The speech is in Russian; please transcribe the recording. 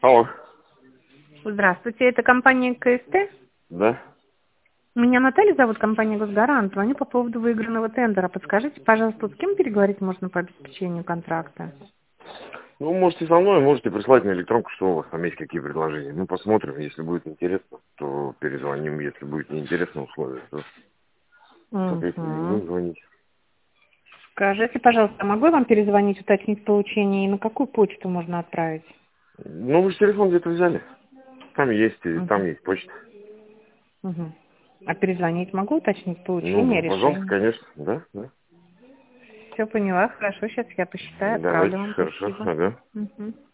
Алло. Здравствуйте, это компания КСТ. Да. Меня Наталья зовут, компания Госгарант. Звоню по поводу выигранного тендера. Подскажите, пожалуйста, с кем переговорить можно по обеспечению контракта? Ну, можете со мной, можете прислать на электронку, что у вас там есть, какие предложения. Ну, посмотрим, если будет интересно, то перезвоним. Если будет неинтересно условия, то, соответственно, не Угу. будем звонить. Скажите, пожалуйста, а могу я вам перезвонить, уточнить получение и на какую почту можно отправить? Ну, вы же телефон где-то взяли. Там есть, Угу. там есть почта. Угу. А перезвонить могу, уточнить получение, Ну, пожалуйста, решение? конечно. Да, да. Все поняла, хорошо, сейчас я посчитаю, отправлю Давайте, вам, хорошо. спасибо. Ага. Угу.